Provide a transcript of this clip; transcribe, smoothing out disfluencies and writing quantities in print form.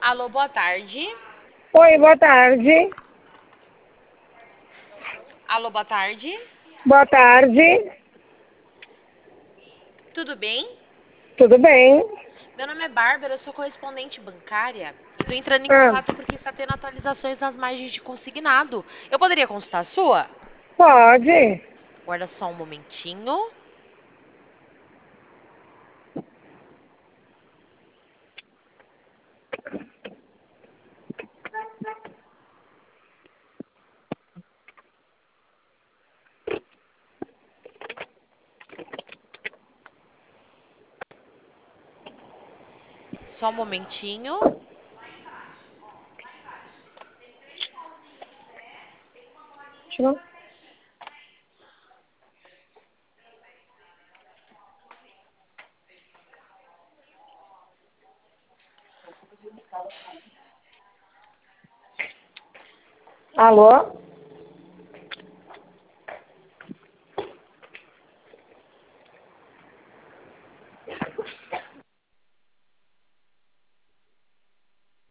Alô, boa tarde. Oi, boa tarde. Alô, boa tarde. Boa tarde. Tudo bem? Tudo bem? Meu nome é Bárbara, eu sou correspondente bancária e tô entrando em Ah, contato porque está tendo atualizações nas margens de consignado. Eu poderia consultar a sua? pode. Guarda só um momentinho. Só um momentinho. Não. Alô?